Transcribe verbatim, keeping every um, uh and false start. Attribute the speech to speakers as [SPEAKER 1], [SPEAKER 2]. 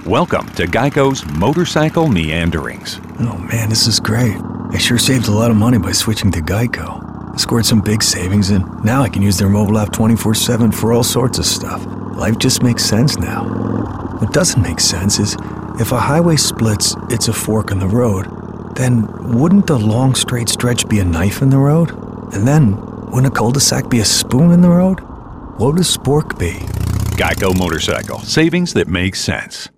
[SPEAKER 1] Welcome to Geico's Motorcycle Meanderings.
[SPEAKER 2] Oh man, this is great. I sure saved a lot of money by switching to Geico. I scored some big savings and now I can use their mobile app twenty-four seven for all sorts of stuff. Life just makes sense now. What doesn't make sense is if a highway splits, it's a fork in the road, then wouldn't the long straight stretch be a knife in the road? And then wouldn't a cul-de-sac be a spoon in the road? What would a spork be?
[SPEAKER 1] Geico Motorcycle. Savings that make sense.